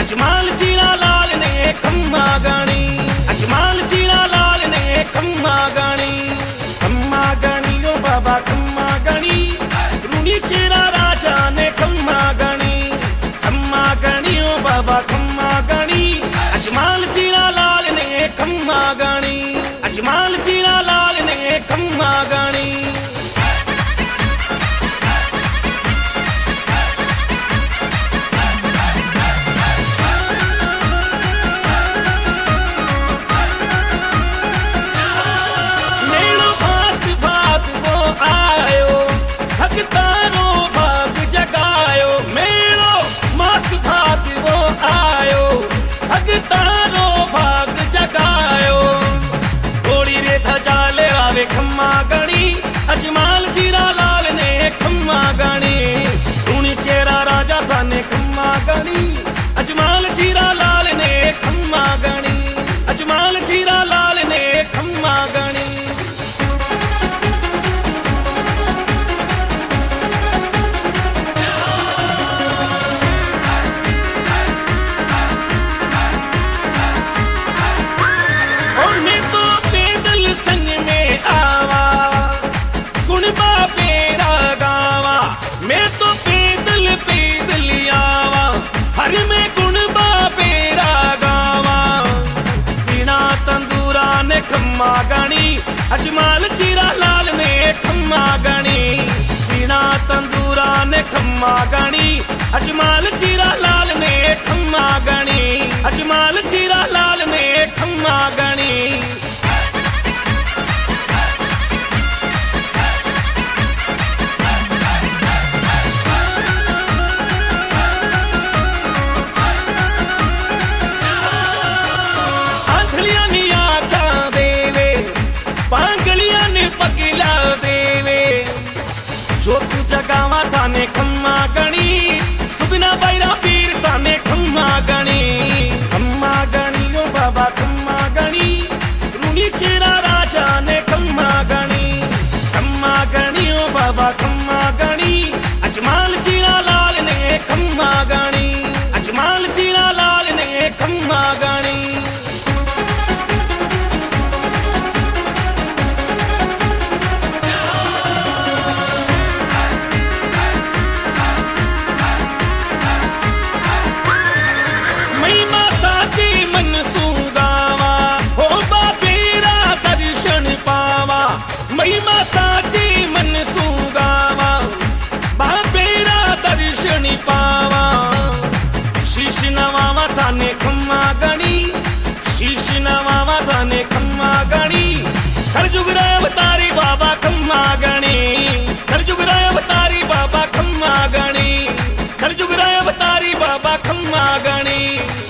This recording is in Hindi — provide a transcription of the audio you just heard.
अजमाल चीरा लाल ने खम्मा गणी, अजमाल चीरा लाल ने खम्मा गणी, खम्मा गणी ओ बाबा खम्मा गणी, रूनी चेरा राजा ने खम्मा गणी, खम्मा गणी ओ बाबा खम्मा गणी, अजमाल चीरा लाल ने खम्मा गणी, अजमाल चीरा लाल ने खम्मा गणी। खम्मा गणी अजमाल चीरा लाल ने खम्मा गणी, रूनी चेरा राजा था ने खम्मा गणी, अजमाल चीरा लाल ने खम्मा गणी, अजमाल चीरा लाल ने खम्मा गणी। खम्मा गणी अजमाल चीरा लाल ने खम्मा गणी, बिना तंदूरा ने खम्मा गणी, अजमाल चीरा लाल ने खम्मा गणी, अजमाल चीरा लाल ने खम्मा गणी। जो तू जगावा थाने खम्मा गणी, सुबिना बैरा पीर थाने खम्मा गणी, खम्मा गणी ओ बाबा खम्मा गणी, रूनी चेरा राजा ने खम्मा गणी, खम्मा गणी ओ बाबा खम्मा गणी, अजमाल चीरा लाल ने खम्मा गणी, अजमाल चीरा लाल ने खम्मा गणी। महिमा साची मन सुगावा, बापेरा दर्शन पावा, शीश नवावा थाने खम्मा गणी, शीश नवावा थाने खम्मा गणी, कलजुग रे अवतारी बाबा खम्मा गणी, कलजुग रे अवतारी बाबा खम्मा गणी, कलजुग रे अवतारी बाबा खम्मा गणी।